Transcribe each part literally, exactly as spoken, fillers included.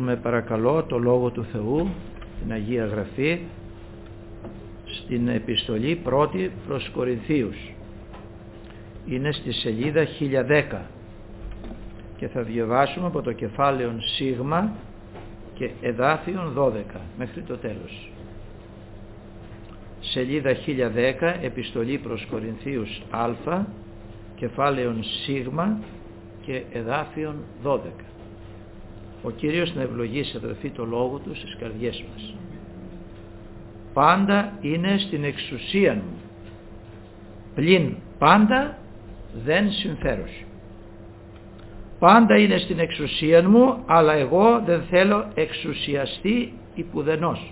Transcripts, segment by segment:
διαβάσουμε παρακαλώ το Λόγο του Θεού, την Αγία Γραφή, στην επιστολή πρώτη προς Κορινθίους. Είναι στη σελίδα χίλια δέκα και θα διαβάσουμε από το κεφάλαιο Σίγμα και εδάφιον δώδεκα μέχρι το τέλος. Σελίδα χίλια δέκα, επιστολή προς Κορινθίους Α, κεφάλαιον Σίγμα και εδάφιον δώδεκα. Ο Κύριος να ευλογήσει, αδελφοί, το Λόγο Του στις καρδιές μας. Πάντα είναι στην εξουσία μου, πλην πάντα δεν συμφέρος. Πάντα είναι στην εξουσία μου, αλλά εγώ δεν θέλω εξουσιαστεί υπουδενός.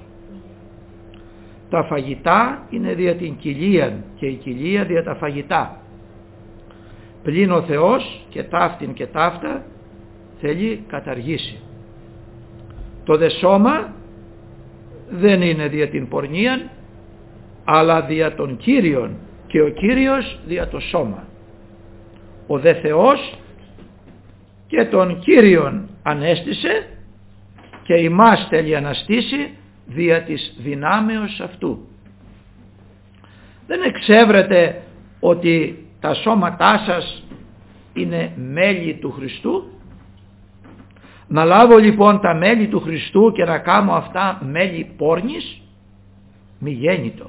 Τα φαγητά είναι δια την κοιλία και η κοιλία δια τα φαγητά. Πλην ο Θεός και ταύτην και ταύτα θέλει καταργήσει. Το δε σώμα δεν είναι δια την πορνεία, αλλά δια τον Κύριον, και ο Κύριος δια το σώμα. Ο δε Θεός και τον Κύριον ανέστησε και ημάς θέλει αναστήσει δια της δυνάμεως αυτού. Δεν εξεύρετε ότι τα σώματά σας είναι μέλη του Χριστού? Να λάβω λοιπόν τα μέλη του Χριστού και να κάνω αυτά μέλη πόρνης? Μη γέννητο.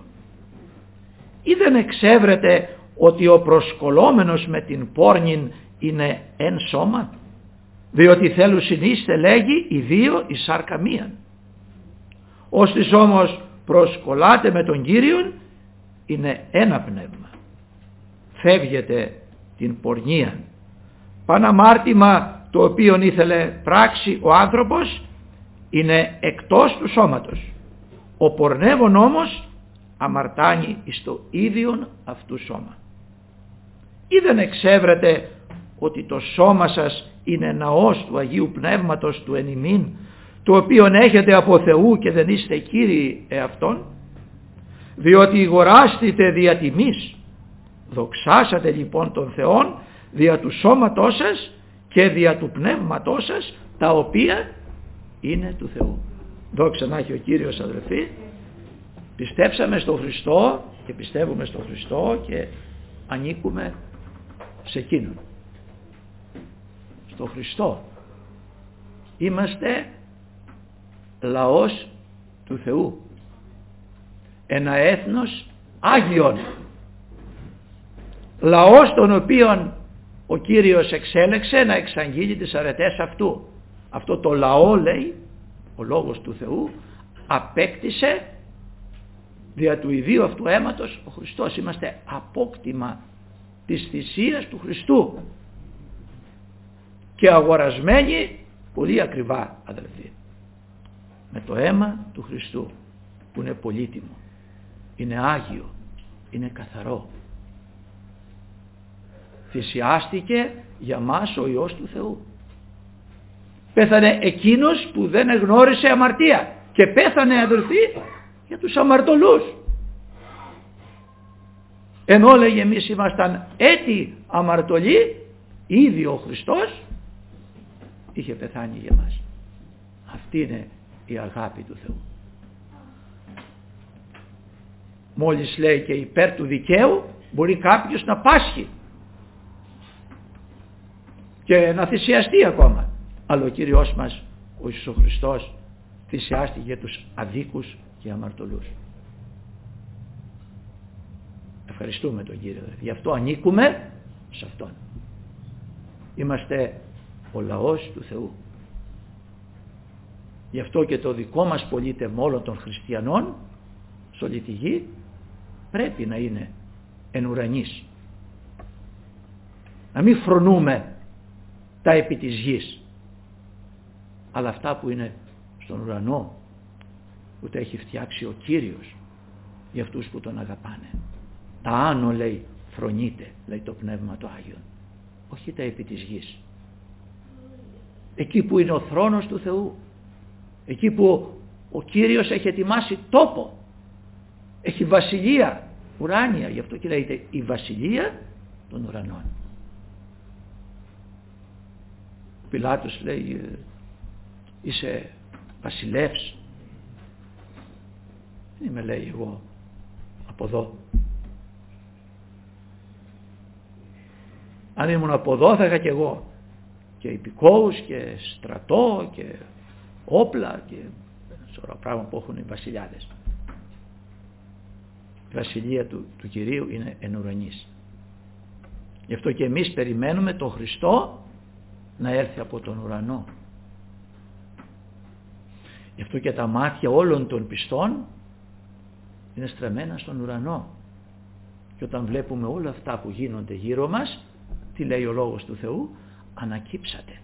Ή δεν εξεύρετε ότι ο προσκολόμενος με την πόρνην είναι εν σώμα? Διότι θέλουν συνείστε λέγει οι δύο η σάρκα μίαν. Ώστις όμως προσκολάτε με τον Κύριον είναι ένα πνεύμα. Φεύγετε την πορνεία. Παναμάρτημα το οποίο ήθελε πράξει ο άνθρωπος είναι εκτός του σώματος. Ο πορνεύων όμως αμαρτάνει εις το ίδιον αυτού σώμα. Ή δεν εξεύρετε ότι το σώμα σας είναι ναός του Αγίου Πνεύματος του εν ημίν, το οποίον έχετε από Θεού και δεν είστε κύριοι εαυτόν? Διότι αγοράστητε δια τιμής. Δοξάσατε λοιπόν τον Θεόν δια του σώματός σας και δια του πνεύματός σας, τα οποία είναι του Θεού. Δόξα να έχει ο Κύριος, αδελφοί. Πιστέψαμε στον Χριστό και πιστεύουμε στον Χριστό και ανήκουμε σε Εκείνον, στον Χριστό. Είμαστε λαός του Θεού, ένα έθνος Άγιον, λαός τον οποίον ο Κύριος εξέλεξε να εξαγγείλει τις αρετές αυτού. Αυτό το λαό, λέει ο Λόγος του Θεού, απέκτησε δια του ιδίου αυτού αίματος ο Χριστός. Είμαστε απόκτημα της θυσίας του Χριστού και αγορασμένοι πολύ ακριβά, αδελφοί, με το αίμα του Χριστού, που είναι πολύτιμο, είναι άγιο, είναι καθαρό. Θυσιάστηκε για μας ο Υιός του Θεού. Πέθανε εκείνος που δεν εγνώρισε αμαρτία και πέθανε, αδελφοί, για τους αμαρτωλούς. Ενώ λέγε εμείς ήμασταν έτη αμαρτωλοί, ήδη ο Χριστός είχε πεθάνει για μας. Αυτή είναι η αγάπη του Θεού. Μόλις λέει και υπέρ του δικαίου μπορεί κάποιος να πάσχει και να θυσιαστεί ακόμα. Αλλά ο Κύριος μας, ο Ιησούς Χριστός, θυσιάστηκε για τους αδίκους και αμαρτωλούς. Ευχαριστούμε τον Κύριο. Γι' αυτό ανήκουμε σε Αυτόν. Είμαστε ο λαός του Θεού. Γι' αυτό και το δικό μας πολίτευμα όλων των χριστιανών σε όλη τη γη πρέπει να είναι εν ουρανής. Να μην φρονούμε τα επί της γης, αλλά αυτά που είναι στον ουρανό, που τα έχει φτιάξει ο Κύριος για αυτούς που τον αγαπάνε. Τα άνω, λέει, φρονείται, λέει το Πνεύμα το Άγιον, όχι τα επί της γης. Εκεί που είναι ο θρόνος του Θεού, εκεί που ο Κύριος έχει ετοιμάσει τόπο, έχει βασιλεία ουράνια, γι' αυτό και λέγεται η βασιλεία των ουρανών. Ο Πιλάτος λέει, είσαι βασιλεύς. Δεν είμαι, λέει, εγώ από εδώ. Αν ήμουν από εδώ θα είχα και εγώ και υπηκόους και στρατό και όπλα και σωρά πράγμα που έχουν οι βασιλιάδες. Η βασιλεία του, του Κυρίου είναι εν ουρανής. Γι' αυτό και εμείς περιμένουμε τον Χριστό να έρθει από τον ουρανό. Γι' αυτό και τα μάτια όλων των πιστών είναι στραμμένα στον ουρανό. Και όταν βλέπουμε όλα αυτά που γίνονται γύρω μας, τι λέει ο Λόγος του Θεού? Ανακύψατε.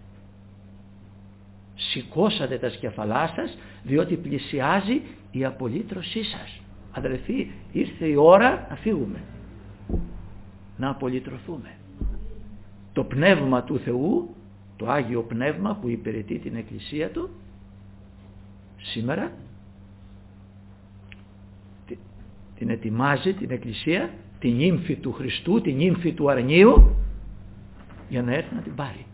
Σηκώσατε τα σκεφαλά σας, διότι πλησιάζει η απολύτρωσή σας. Αδελφοί, ήρθε η ώρα να φύγουμε, να απολυτρωθούμε. Το Πνεύμα του Θεού, το Άγιο Πνεύμα που υπηρετεί την Εκκλησία Του, σήμερα την ετοιμάζει την Εκκλησία, την ύμφη του Χριστού, την ύμφη του αρνίου, για να έρθει να την πάρει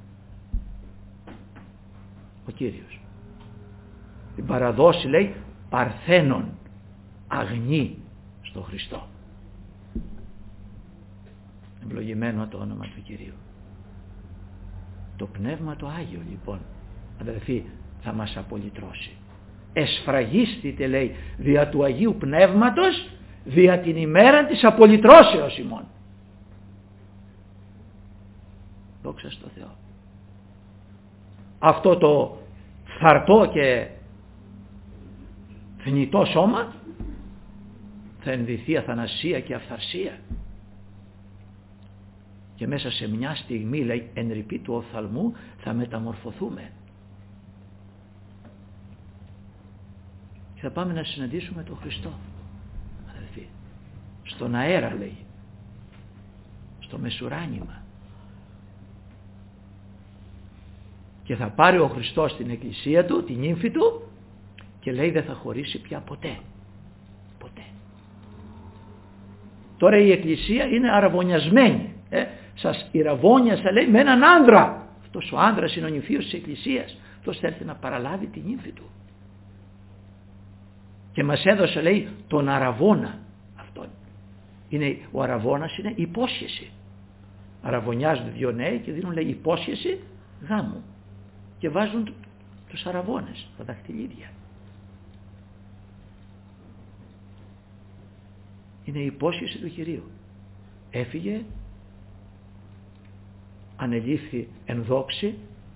ο Κύριος. Την παραδώσει, λέει, παρθένων αγνή στο Χριστό. Ευλογημένο το όνομα του Κυρίου. Το Πνεύμα το Άγιο, λοιπόν, αδελφοί, θα μας απολυτρώσει. Εσφραγίστητε, λέει, δια του Αγίου Πνεύματος, δια την ημέρα της απολυτρώσεως ημών. Δόξα στο Θεό. Αυτό το φθαρτό και θνητό σώμα θα ενδυθεί αθανασία και αυθαρσία, και μέσα σε μια στιγμή, λέει, εν ρηπή του οφθαλμού θα μεταμορφωθούμε και θα πάμε να συναντήσουμε τον Χριστό, αδελφοί, στον αέρα, λέει, στο μεσουράνημα, και θα πάρει ο Χριστός την Εκκλησία Του, την ύμφη Του, και λέει δεν θα χωρίσει πια ποτέ. Ποτέ. Τώρα η Εκκλησία είναι αραβωνιασμένη. Ε, σας ηραβώνιασα, λέει, με έναν άνδρα. Αυτός ο άνδρας είναι ο νηφίος της Εκκλησίας. Αυτός θα έρθει να παραλάβει την ύμφη Του. Και μας έδωσε, λέει, τον αραβώνα αυτόν. Είναι, ο αραβώνας είναι υπόσχεση. Αραβωνιάζουν δύο νέοι και δίνουν, λέει, υπόσχεση γάμου. Και βάζουν τους αραβώνες, τα δαχτυλίδια. Είναι η υπόσχεση του Κυρίου. Έφυγε, ανελήφθη εν δόξη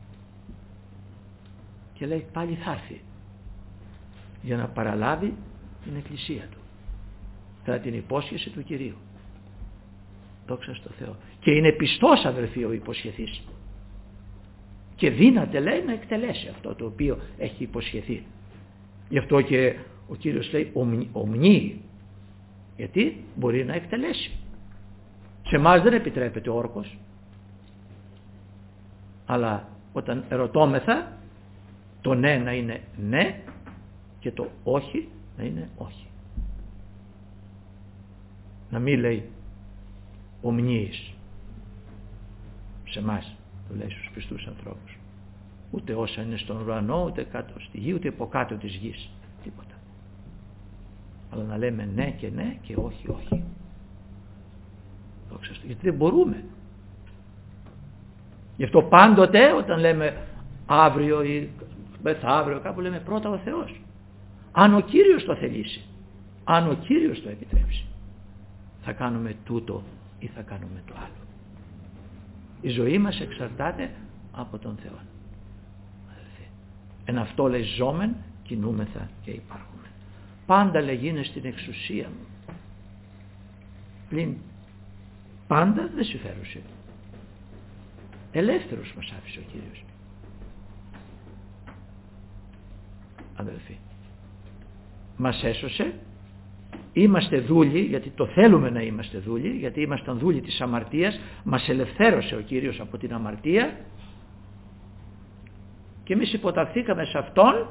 και λέει πάλι θα έρθει για να παραλάβει την Εκκλησία Του κατά την υπόσχεση του Κυρίου. Δόξα στο Θεό. Και είναι πιστός, αδελφοί, ο υποσχεθής. Και δύναται, λέει, να εκτελέσει αυτό το οποίο έχει υποσχεθεί. Γι' αυτό και ο Κύριος λέει ομνύει, γιατί μπορεί να εκτελέσει. Σε εμάς δεν επιτρέπεται ο όρκος, αλλά όταν ερωτώμεθα, το ναι να είναι ναι και το όχι να είναι όχι. Να μην λέει ομνύεις σε εμάς, το λέει στους πιστούς ανθρώπους, ούτε όσα είναι στον ουρανό, ούτε κάτω στη γη, ούτε υποκάτω της γης, τίποτα. Αλλά να λέμε ναι και ναι και όχι όχι. Γιατί δεν μπορούμε. Γι' αυτό πάντοτε όταν λέμε αύριο ή μεθαύριο κάπου, λέμε πρώτα ο Θεός. Αν ο Κύριος το θελήσει, αν ο Κύριος το επιτρέψει, θα κάνουμε τούτο ή θα κάνουμε το άλλο. Η ζωή μας εξαρτάται από τον Θεό. Εν αυτό, λέει, ζώμεν, κινούμεθα και υπάρχουμε. Πάντα, λέει, είναι στην εξουσία μου. Πλην πάντα δεν συμφέρουσε. Ελεύθερος μας άφησε ο Κύριος. Αδελφοί, μας έσωσε. Είμαστε δούλοι, γιατί το θέλουμε να είμαστε δούλοι, γιατί ήμασταν δούλοι της αμαρτίας. Μας ελευθέρωσε ο Κύριος από την αμαρτία και εμείς υποταχθήκαμε σε Αυτόν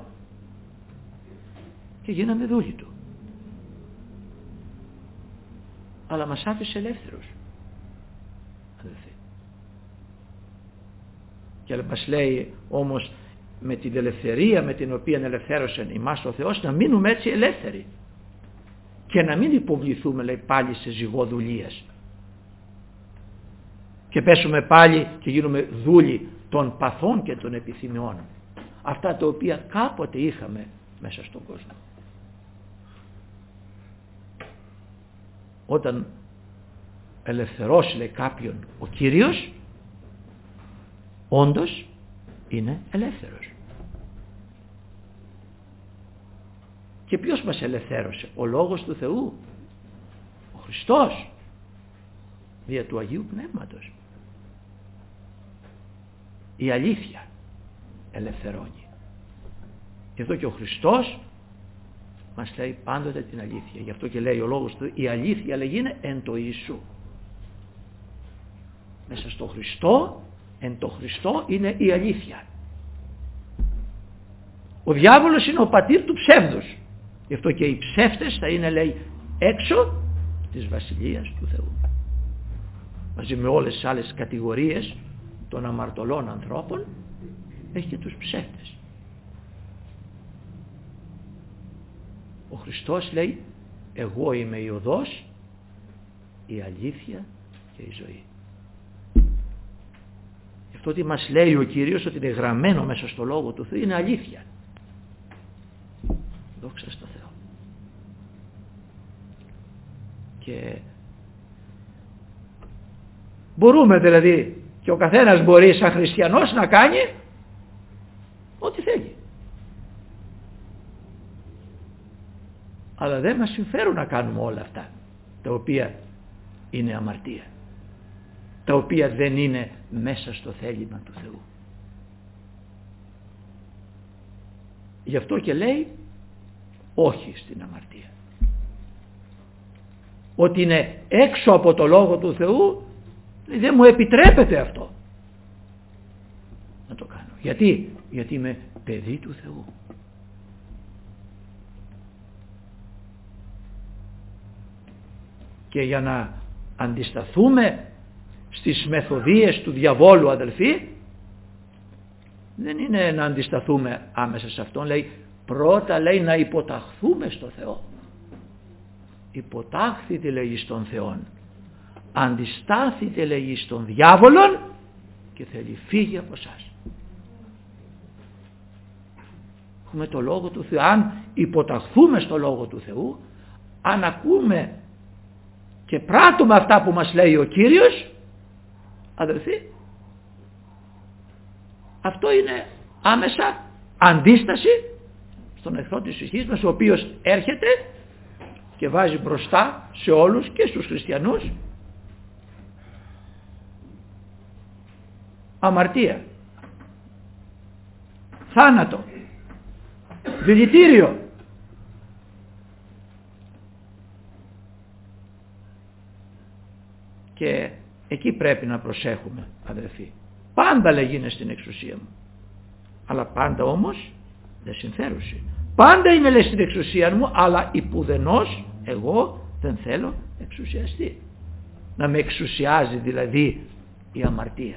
και γίναμε δούλοι Του. Αλλά μας άφησε ελεύθερους, αδελφοί. Και μας λέει όμως με την ελευθερία με την οποία ελευθέρωσε ημάς ο Θεός, να μείνουμε έτσι ελεύθεροι και να μην υποβληθούμε, λέει, πάλι σε ζυγοδουλίες και πέσουμε πάλι και γίνουμε δούλοι των παθών και των επιθυμιών, αυτά τα οποία κάποτε είχαμε μέσα στον κόσμο. Όταν ελευθερώσει, λέει, κάποιον ο Κύριος, όντως είναι ελεύθερος. Και ποιος μας ελευθέρωσε? Ο Λόγος του Θεού, ο Χριστός, δια του Αγίου Πνεύματος. Η αλήθεια ελευθερώνει. Γι' αυτό και ο Χριστός μας λέει πάντοτε την αλήθεια. Γι' αυτό και λέει ο Λόγος του, η αλήθεια, λέγει, είναι εν το Ιησού. Μέσα στο Χριστό, εν το Χριστό είναι η αλήθεια. Ο διάβολος είναι ο πατήρ του ψεύδους. Γι' αυτό και οι ψεύτες θα είναι, λέει, έξω της Βασιλείας του Θεού. Μαζί με όλες τις άλλες κατηγορίες των αμαρτωλών ανθρώπων έχει και τους ψεύτες. Ο Χριστός λέει, εγώ είμαι η οδός, η αλήθεια και η ζωή. Γι' αυτό ότι μας λέει ο Κύριος ότι είναι γραμμένο μέσα στο Λόγο του Θεού είναι αλήθεια. Δόξα στο Θεό. Και μπορούμε δηλαδή, και ο καθένας μπορεί σαν χριστιανός να κάνει ό,τι θέλει. Αλλά δεν μας συμφέρουν να κάνουμε όλα αυτά τα οποία είναι αμαρτία, τα οποία δεν είναι μέσα στο θέλημα του Θεού. Γι' αυτό και λέει όχι στην αμαρτία. Ότι είναι έξω από το Λόγο του Θεού, δεν μου επιτρέπεται αυτό να το κάνω. Γιατί? Γιατί είμαι παιδί του Θεού. Και για να αντισταθούμε στις μεθοδίες του διαβόλου, αδελφοί, δεν είναι να αντισταθούμε άμεσα σε αυτόν. Λέει πρώτα, λέει, να υποταχθούμε στο Θεό. Υποτάχθητε, λέει, στον Θεόν. Αντιστάθητε, λέει, στον διάβολον και θέλει φύγει από εσάς. Έχουμε το Λόγο του Θεού. Αν υποταχθούμε στο Λόγο του Θεού, αν ακούμε και πράττουμε αυτά που μας λέει ο Κύριος, αδελφοί, αυτό είναι άμεσα αντίσταση στον εχθρό της ψυχής μας, ο οποίος έρχεται και βάζει μπροστά σε όλους και στους χριστιανούς αμαρτία, θάνατο, δηλητήριο. Και εκεί πρέπει να προσέχουμε, αδελφοί. Πάντα, λέγει, είναι στην εξουσία μου, αλλά πάντα όμως δεν συμφέρουσε. Πάντα είναι, λέει, στην εξουσία μου, αλλά υπουδενός εγώ δεν θέλω εξουσιαστεί. Να με εξουσιάζει δηλαδή η αμαρτία.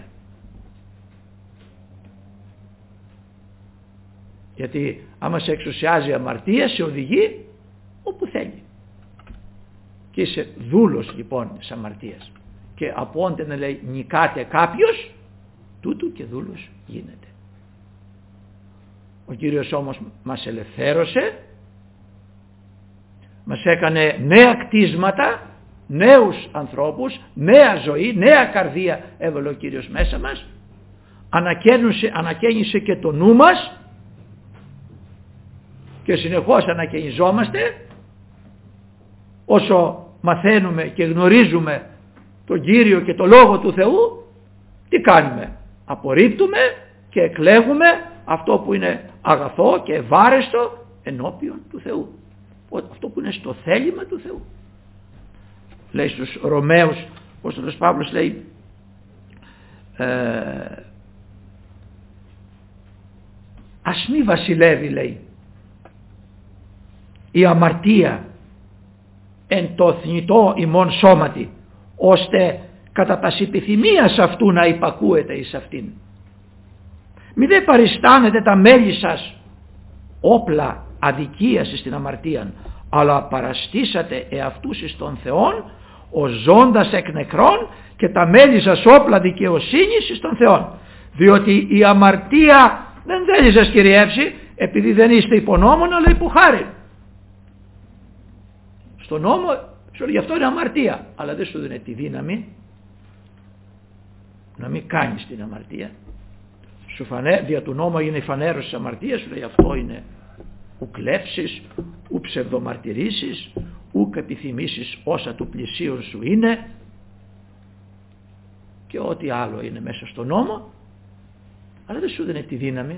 Γιατί άμα σε εξουσιάζει η αμαρτία, σε οδηγεί όπου θέλει. Και είσαι δούλος λοιπόν της αμαρτίας. Και από όντε να λέει νικάται κάποιος, τούτου και δούλος γίνεται. Ο Κύριος όμως μας ελευθέρωσε, μας έκανε νέα κτίσματα, νέους ανθρώπους, νέα ζωή, νέα καρδία έβαλε ο Κύριος μέσα μας, ανακαίνισε και το νου μας και συνεχώς ανακαινιζόμαστε όσο μαθαίνουμε και γνωρίζουμε τον Κύριο και το Λόγο του Θεού. Τι κάνουμε? Απορρίπτουμε και εκλέγουμε αυτό που είναι αγαθό και ευάρεστο ενώπιον του Θεού, αυτό που είναι στο θέλημα του Θεού. Λέει στους Ρωμαίους ο Απόστολος Παύλος, λέει ε, ας μη βασιλεύει, λέει, η αμαρτία εν το θνητό ημών σώματι, ώστε κατά πας επιθυμίας αυτού να υπακούεται εις αυτήν. Μη δε παριστάνετε τα μέλη σας όπλα αδικίας στην αμαρτίαν, αλλά παραστήσατε εαυτούς εις τον Θεόν ως ζώντας εκ νεκρών και τα μέλη σας όπλα δικαιοσύνης εις τον Θεόν. Διότι η αμαρτία δεν θέλει σας κυριεύσει, επειδή δεν είστε υπό νόμον αλλά υπό χάριν. Στον νόμο σου γι' αυτό είναι αμαρτία, αλλά δεν σου δίνει τη δύναμη να μην κάνεις την αμαρτία. Σου φανέ, δια του νόμου είναι η φανέρωση της αμαρτίας, σου λέει αυτό είναι ου κλέψεις, ου ψευδομαρτυρήσεις, ου επιθυμήσεις όσα του πλησίον σου είναι και ό,τι άλλο είναι μέσα στον νόμο, αλλά δεν σου δίνει τη δύναμη.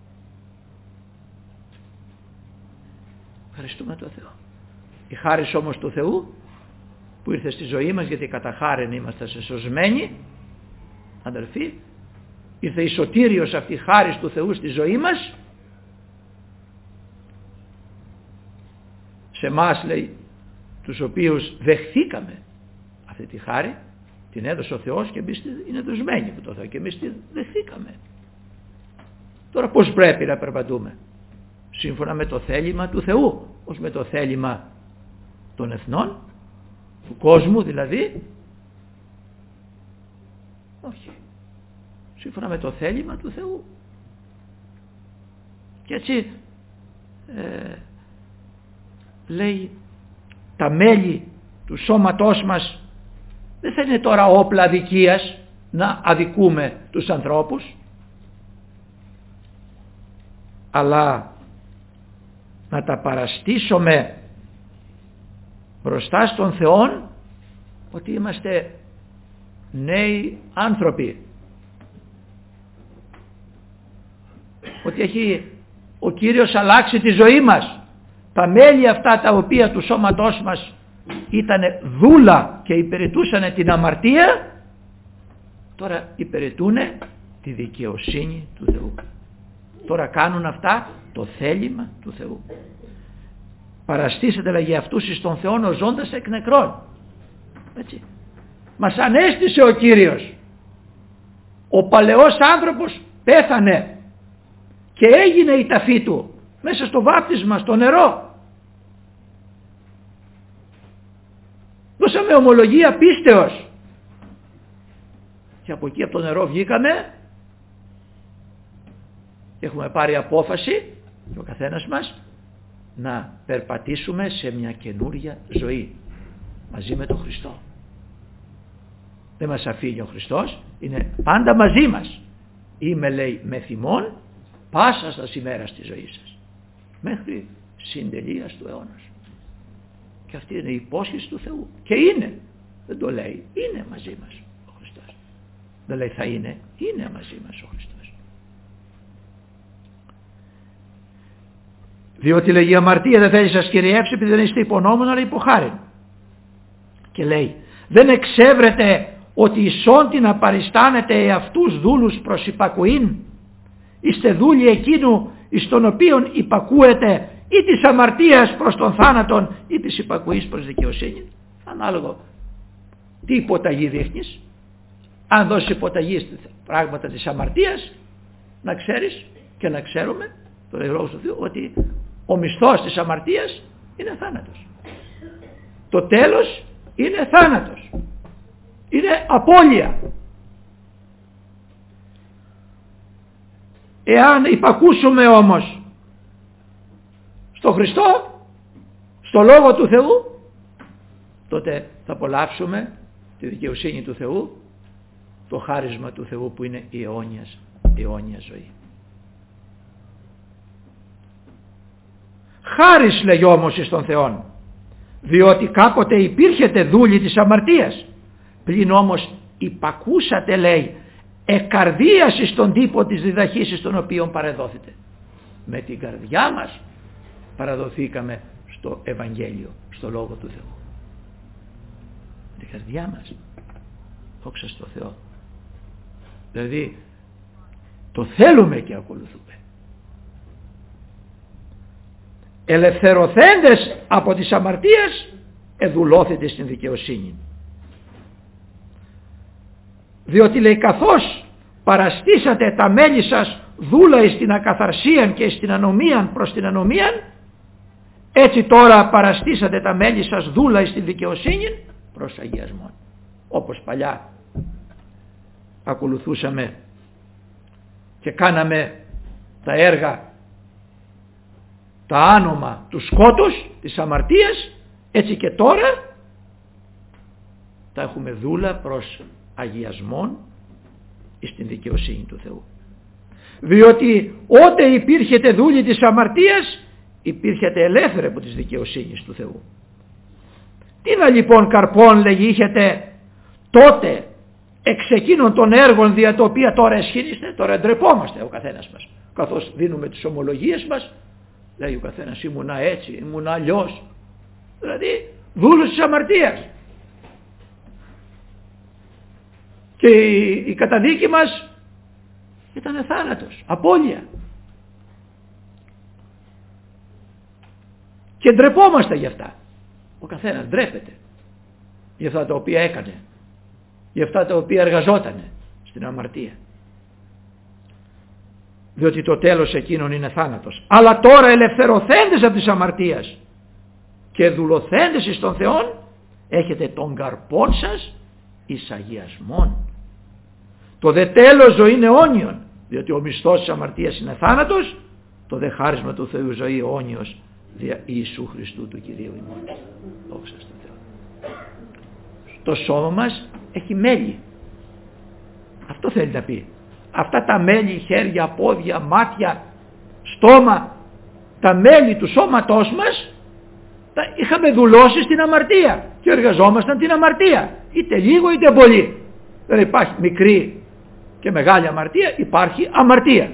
Ευχαριστούμε τον Θεό. Η χάρις όμως του Θεού που ήρθε στη ζωή μας, γιατί κατά χάριν είμαστε σωσμένοι, αδελφοί, ήρθε η σωτήριος αυτή η χάρις του Θεού στη ζωή μας, σε εμάς λέει, τους οποίους δεχθήκαμε αυτή τη χάρη, την έδωσε ο Θεός και εμείς είναι δοσμένοι από το Θεό και εμείς την δεχθήκαμε. Τώρα πώς πρέπει να περπατούμε? Σύμφωνα με το θέλημα του Θεού, ως με το θέλημα των εθνών, του κόσμου δηλαδή? Όχι. Σύμφωνα με το θέλημα του Θεού. Και έτσι ε, λέει, τα μέλη του σώματός μας δεν θα είναι τώρα όπλα αδικίας να αδικούμε τους ανθρώπους, αλλά να τα παραστήσουμε μπροστά στον Θεό ότι είμαστε νέοι άνθρωποι, ότι έχει ο Κύριος αλλάξει τη ζωή μας. Τα μέλη αυτά τα οποία του σώματός μας ήταν δούλα και υπηρετούσαν την αμαρτία, τώρα υπηρετούν τη δικαιοσύνη του Θεού. Τώρα κάνουν αυτά το θέλημα του Θεού. Παραστήσετε λέγει αυτούς εις τον Θεόν ως ζώντας εκ νεκρών. Έτσι. Μας ανέστησε ο Κύριος. Ο παλαιός άνθρωπος πέθανε και έγινε η ταφή του μέσα στο βάπτισμα, στο νερό. Δώσαμε ομολογία πίστεως και από εκεί από το νερό βγήκαμε και έχουμε πάρει απόφαση και ο καθένας μας να περπατήσουμε σε μια καινούρια ζωή μαζί με τον Χριστό. Δεν μας αφήνει ο Χριστός, είναι πάντα μαζί μας. Είμαι λέει με θυμών πάσα στα ημέρας της ζωής σας μέχρι συντελείας του αιώνας. Και αυτή είναι η υπόσχεση του Θεού και είναι, δεν το λέει, είναι μαζί μας ο Χριστός. Δεν λέει θα είναι, είναι μαζί μας ο Χριστός. Διότι λέγει η αμαρτία δεν θέλει σας κυριεύσει επειδή δεν είστε υπό νόμον αλλά υπό χάριν. Και λέει δεν εξεύρετε ότι ισόντι να παριστάνετε εαυτούς δούλους προς υπακουήν, είστε δούλοι εκείνου εις τον οποίον υπακούετε ή της αμαρτίας προς τον θάνατον ή της υπακουής προς δικαιοσύνη. Ανάλογο τι υποταγή δείχνεις. Αν δώσεις υποταγή στα πράγματα της αμαρτίας, να ξέρεις και να ξέρουμε το λέει λόγος του Θεού ότι ο μισθός της αμαρτίας είναι θάνατος. Το τέλος είναι θάνατος. Είναι απώλεια. Εάν υπακούσουμε όμως στο Χριστό, στο Λόγο του Θεού, τότε θα απολαύσουμε τη δικαιοσύνη του Θεού, το χάρισμα του Θεού που είναι η αιώνιας, η αιώνια ζωή. Χάρις λέγει όμως εις τον Θεόν, διότι κάποτε υπήρχετε δούλοι της αμαρτίας, πλην όμως υπακούσατε λέει εκαρδίαση στον τύπο της διδαχής στον οποίο παρεδόθητε. Με την καρδιά μας παραδοθήκαμε στο Ευαγγέλιο, στο Λόγο του Θεού. Με την καρδιά μας. Δόξα στο Θεό. Δηλαδή το θέλουμε και ακολουθούμε. Ελευθερωθέντες από τις αμαρτίες εδουλώθητε στην δικαιοσύνη. Διότι λέει καθώς παραστήσατε τα μέλη σας δούλα εις την ακαθαρσίαν και εις την ανομίαν προς την ανομίαν, έτσι τώρα παραστήσατε τα μέλη σας δούλα εις την δικαιοσύνη προς αγιασμόν. Όπως παλιά ακολουθούσαμε και κάναμε τα έργα, τα άνομα του σκότους, της αμαρτίας, έτσι και τώρα τα έχουμε δούλα προς αγιασμόν εις την δικαιοσύνη του Θεού. Διότι ότε υπήρχεται δούλη της αμαρτίας, υπήρχεται ελεύθερη από της δικαιοσύνης του Θεού. Τι να λοιπόν καρπών, λέγει, είχετε τότε εξ εκείνων των έργων δια τα οποία τώρα εσχήνιστε? Τώρα ντρεπόμαστε ο καθένας μας, καθώς δίνουμε τις ομολογίες μας. Λέει ο καθένας, ήμουνα έτσι, ήμουνα αλλιώς. Δηλαδή δούλος της αμαρτίας. Και η, η καταδίκη μας ήταν θάνατος, απώλεια. Και ντρεπόμαστε γι' αυτά. Ο καθένας ντρέπεται για αυτά τα οποία έκανε, για αυτά τα οποία εργαζότανε στην αμαρτία. Διότι το τέλος εκείνων είναι θάνατος. Αλλά τώρα ελευθερωθέντες από της αμαρτίας και δουλωθέντες εις τον Θεόν, έχετε τον καρπόν σας εις αγιασμόν. Το δε τέλος ζωή είναι αιώνιον, διότι ο μισθός της αμαρτίας είναι θάνατος, το δε χάρισμα του Θεού ζωή αιώνιος δια Ιησού Χριστού του Κυρίου ημών. Δόξα στον Θεό. Το σώμα μας έχει μέλη. Αυτό θέλει να πει. Αυτά τα μέλη, χέρια, πόδια, μάτια, στόμα, τα μέλη του σώματός μας, τα είχαμε δουλώσει στην αμαρτία και εργαζόμασταν την αμαρτία, είτε λίγο είτε πολύ. Δεν υπάρχει μικρή και μεγάλη αμαρτία, υπάρχει αμαρτία.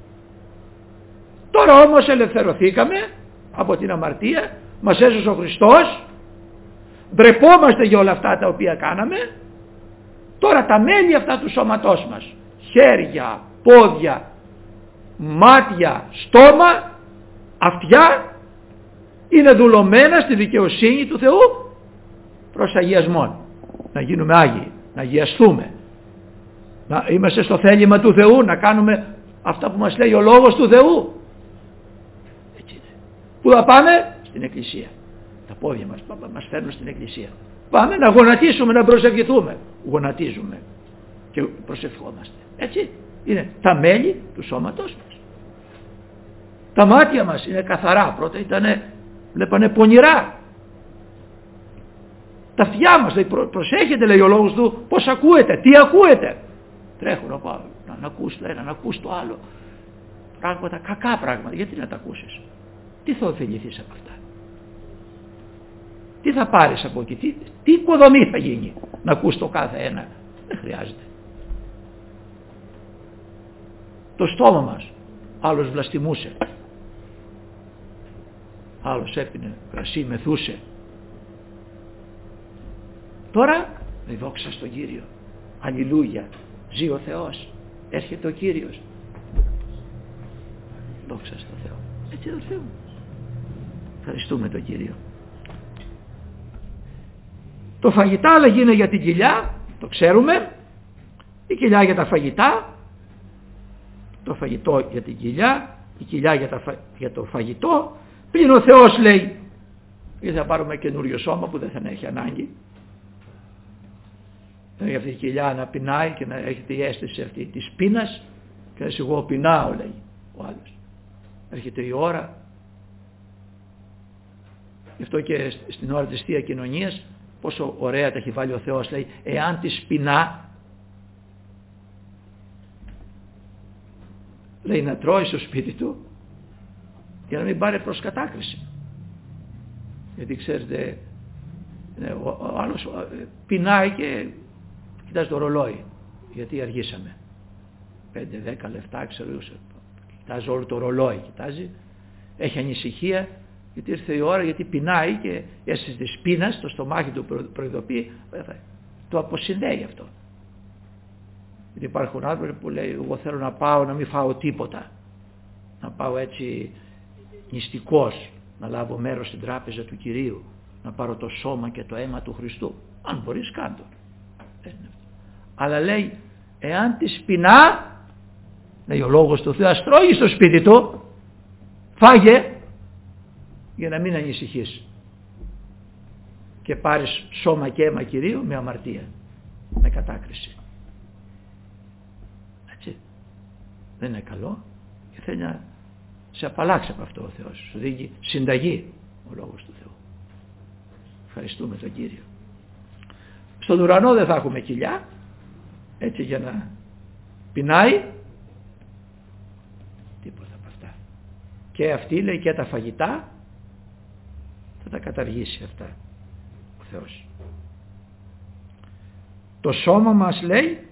Τώρα όμως ελευθερωθήκαμε από την αμαρτία, μας έσωσε ο Χριστός, ντρεπόμαστε για όλα αυτά τα οποία κάναμε. Τώρα τα μέλη αυτά του σώματός μας, χέρια, πόδια, μάτια, στόμα, αυτιά, είναι δουλωμένα στη δικαιοσύνη του Θεού προς αγιασμόν. Να γίνουμε άγιοι, να αγιαστούμε, να είμαστε στο θέλημα του Θεού, να κάνουμε αυτά που μας λέει ο λόγος του Θεού. Έτσι είναι. Πού θα πάμε? Στην εκκλησία. Τα πόδια μας μας φέρνουν στην εκκλησία. Πάμε να γονατίσουμε, να προσευχηθούμε. Γονατίζουμε και προσευχόμαστε. Έτσι είναι τα μέλη του σώματός μας. Τα μάτια μας είναι καθαρά. Πρώτα ήτανε, βλέπανε πονηρά. Τα αυτιά μας, προσέχετε, λέει ο λόγος του, πως ακούετε, τι ακούετε. Τρέχουν να πάω, να, να ακούς το ένα, να ακούς το άλλο. Πράγματα, κακά πράγματα. Γιατί να τα ακούσεις? Τι θα ωφεληθείς από αυτά? Τι θα πάρεις από εκεί? Τι, τι οικοδομή θα γίνει να ακούς το κάθε ένα? Δεν χρειάζεται. Το στόμα μας, άλλος βλαστημούσε, άλλος έπινε κρασί, μεθούσε. Τώρα, με δόξα στον Κύριο, αλληλούια, ζει ο Θεός, έρχεται ο Κύριος. Δόξα στον Θεό. Έτσι είναι ο Θεός. Ευχαριστούμε τον Κύριο. Το φαγητά λέγει είναι για την κοιλιά, το ξέρουμε. Η κοιλιά για τα φαγητά, το φαγητό για την κοιλιά, η κοιλιά για, τα, για το φαγητό. Πριν ο Θεός λέει, γιατί θα πάρουμε καινούριο σώμα που δεν θα έχει ανάγκη. Για αυτή η κοιλιά να πεινάει και να έχει τη αίσθηση αυτή της πείνας και να λέει, εγώ πεινάω, λέει ο άλλος. Έρχεται η ώρα. Γι' αυτό και στην ώρα της Θεία Κοινωνίας, πόσο ωραία τα έχει βάλει ο Θεός, λέει, εάν της πεινά, λέει, να τρώει στο σπίτι του για να μην πάρει προς κατάκριση. Γιατί ξέρετε, ο, ο άλλος πεινάει και κοιτάζει το ρολόι, γιατί αργήσαμε πέντε δέκα λεπτά, ξέρω, κοιτάζει όλο το ρολόι, κοιτάζει, έχει ανησυχία γιατί ήρθε η ώρα, γιατί πεινάει και αίσθηση της πείνας το στομάχι του προειδοποιεί, το αποσυνδέει αυτό. Γιατί υπάρχουν άνθρωποι που λέει, εγώ θέλω να πάω να μην φάω τίποτα, να πάω έτσι νηστικός, να λάβω μέρος στην τράπεζα του Κυρίου, να πάρω το σώμα και το αίμα του Χριστού. Αν μπορείς, κάντο. Αλλά λέει, εάν της πεινά, λέει ο Λόγος του Θεού, ας τρώγει στο σπίτι του, φάγε για να μην ανησυχείς και πάρεις σώμα και αίμα Κυρίου με αμαρτία, με κατάκριση. Έτσι δεν είναι καλό και θέλει να σε απαλλάξει από αυτό ο Θεός, σου δίνει συνταγή ο Λόγος του Θεού. Ευχαριστούμε τον Κύριο. Στον ουρανό δεν θα έχουμε κοιλιά, έτσι, για να πεινάει, τίποτα από αυτά. Και αυτή, λέει, και τα φαγητά θα τα καταργήσει αυτά ο Θεός. Το σώμα μας, λέει,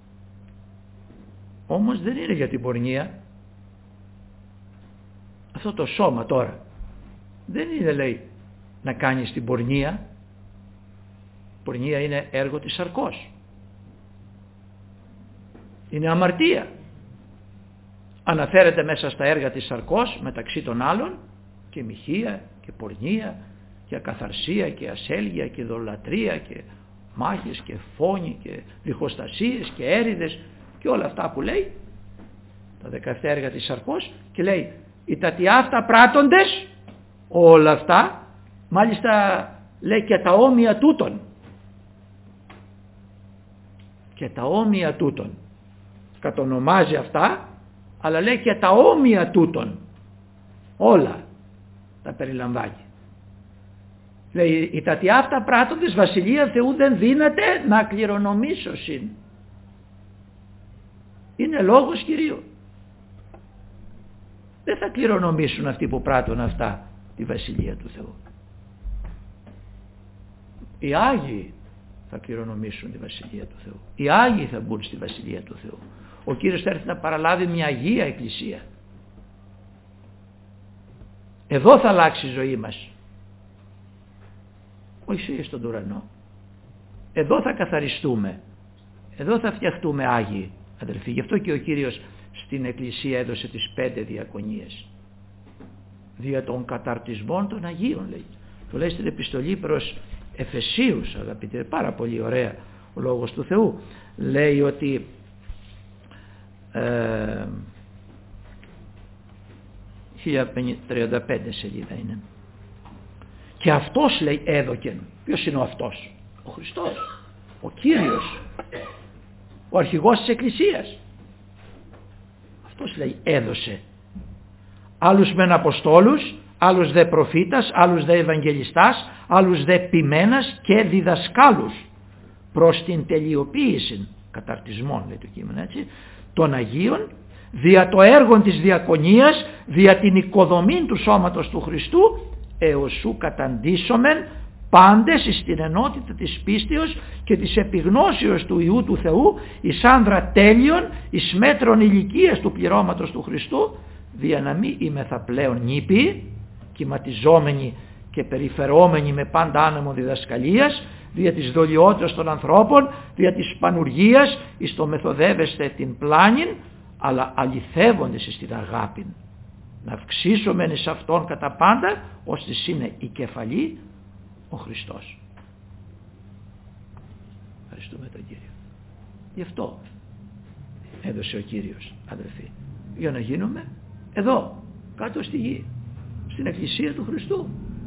όμως δεν είναι για την πορνεία. Αυτό το σώμα τώρα δεν είναι, λέει, να κάνεις την πορνεία. Πορνεία είναι έργο της σαρκός, είναι αμαρτία. Αναφέρεται μέσα στα έργα της σαρκός, μεταξύ των άλλων, και μοιχεία και πορνεία και ακαθαρσία και ασέλγεια και δολατρία και μάχες και φόνοι και διχοστασίες και έρηδες και όλα αυτά που λέει, τα δεκαεπτά έργα της σαρκός, και λέει οι τατιάφτα πράττοντες, όλα αυτά, μάλιστα λέει και τα όμοια τούτων, και τα όμοια τούτων, κατονομάζει αυτά, αλλά λέει και τα όμοια τούτων, όλα τα περιλαμβάνει. Λέει οι τατιάφτα πράττοντες βασιλεία Θεού δεν δύναται να κληρονομήσωσιν. Είναι λόγος Κυρίου. Δεν θα κληρονομήσουν αυτοί που πράττουν αυτά τη βασιλεία του Θεού. Οι Άγιοι θα κληρονομήσουν τη βασιλεία του Θεού. Οι Άγιοι θα μπουν στη βασιλεία του Θεού. Ο Κύριος θα έρθει να παραλάβει μια Αγία Εκκλησία. Εδώ θα αλλάξει η ζωή μας. Όχι στον ουρανό. Εδώ θα καθαριστούμε. Εδώ θα φτιαχτούμε Άγιοι, αδελφοί. Γι' αυτό και ο Κύριος στην Εκκλησία έδωσε τις πέντε διακονίες. Δια των καταρτισμών των Αγίων, λέει. Το λέει στην επιστολή προς Εφεσίους, αγαπητέ, πάρα πολύ ωραία ο Λόγος του Θεού. Λέει ότι ε, χίλια τριάντα πέντε σελίδα είναι. Και αυτός, λέει, έδωκεν. Ποιος είναι ο αυτός? Ο Χριστός, ο Κύριος, ο αρχηγός της Εκκλησίας. Αυτός, λέει, έδωσε άλλους μεν αποστόλους, άλλους δε προφήτας, άλλους δε ευαγγελιστάς, άλλους δε ποιμένας και διδασκάλους προς την τελειοποίηση καταρτισμών, λέει το κείμενο, έτσι, των Αγίων, δια το έργο της διακονίας, δια την οικοδομή του σώματος του Χριστού, έως σου καταντήσομεν πάντες εις την ενότητα της πίστεως και της επιγνώσεως του Υιού του Θεού, εις άνδρα τέλειων, εις μέτρων ηλικίας του πληρώματος του Χριστού, δια να μην είμεθα πλέον νήπιοι, κυματιζόμενοι και περιφερόμενοι με πάντα άνεμο διδασκαλίας, δια της δολιότητας των ανθρώπων, δια της πανουργίας, εις το μεθοδεύεστε την πλάνην, αλλά αληθεύοντες εις την αγάπην. Να αυξήσουμε εις αυτόν κατά πάντα, ώστε είναι η κεφαλή, ο Χριστός. Ευχαριστούμε τον Κύριο. Γι' αυτό έδωσε ο Κύριος, αδελφοί, για να γίνουμε εδώ, κάτω στη γη, στην Εκκλησία του Χριστού.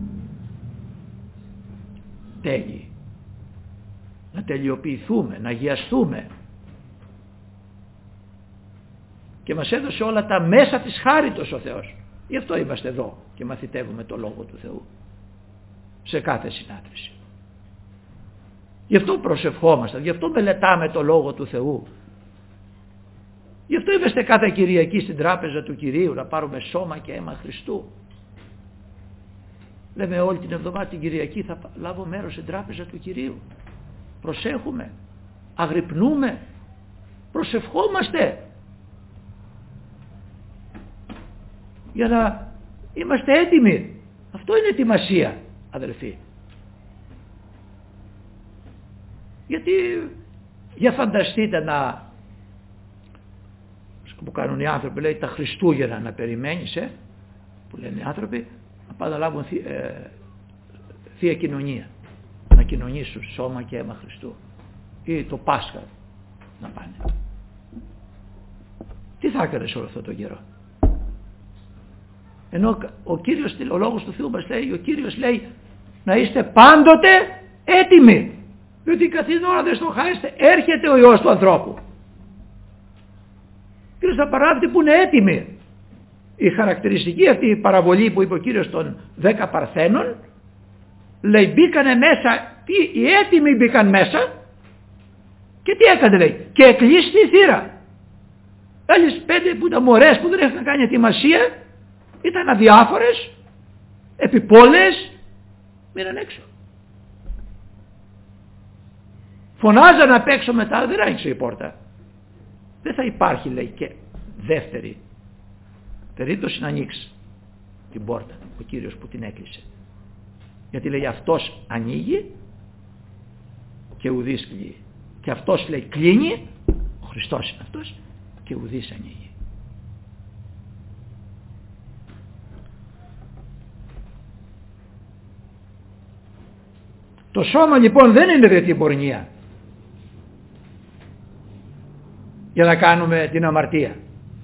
Τέλειοι. Να τελειοποιηθούμε, να αγιαστούμε. Και μας έδωσε όλα τα μέσα της χάριτος ο Θεός. Γι' αυτό είμαστε εδώ και μαθητεύουμε το Λόγο του Θεού σε κάθε συνάντηση. Γι' αυτό προσευχόμαστε, γι' αυτό μελετάμε το Λόγο του Θεού. Γι' αυτό είμαστε κάθε Κυριακή στην τράπεζα του Κυρίου να πάρουμε σώμα και αίμα Χριστού. Λέμε όλη την εβδομάδα την Κυριακή θα λάβω μέρος στην τράπεζα του Κυρίου. Προσέχουμε, αγρυπνούμε, προσευχόμαστε για να είμαστε έτοιμοι. Αυτό είναι ετοιμασία, αδελφοί. Γιατί για φανταστείτε να, που κάνουν οι άνθρωποι, λέει τα Χριστούγεννα να περιμένεις, ε, που λένε οι άνθρωποι, να πάνε να λάβουν θεία, ε, θεία κοινωνία, να κοινωνήσουν σώμα και αίμα Χριστού, ή το Πάσχα να πάνε. Τι θα έκανε όλο αυτό το καιρό? Ενώ ο Κύριος, ο λόγος του Θεού μας λέει, ο Κύριος λέει να είστε πάντοτε έτοιμοι, διότι καθήν ώρα δεν στοχάζεστε, έρχεται ο Υιός του ανθρώπου. Και στα παράδειγμα που είναι έτοιμοι. Η χαρακτηριστική αυτή η παραβολή που είπε ο Κύριος των δέκα παρθένων, λέει μπήκανε μέσα, τι, οι έτοιμοι μπήκαν μέσα και τι έκανε, λέει, και εκλείστη η θύρα. Άλλες πέντε που ήταν μωρές που δεν είχαν κάνει ετοιμασία, ήταν αδιάφορες, επιπόλες, μείναν έξω. Φωνάζαν απ' έξω μετά, δεν άνοιξε η πόρτα. Δεν θα υπάρχει, λέει, και δεύτερη περίπτωση να ανοίξει την πόρτα ο Κύριος που την έκλεισε. Γιατί λέει αυτός ανοίγει και ουδής κλείει. Και αυτός, λέει, κλείνει, ο Χριστός είναι αυτός, και ουδής ανοίγει. Το σώμα λοιπόν δεν είναι διετή πορνεία για να κάνουμε την αμαρτία.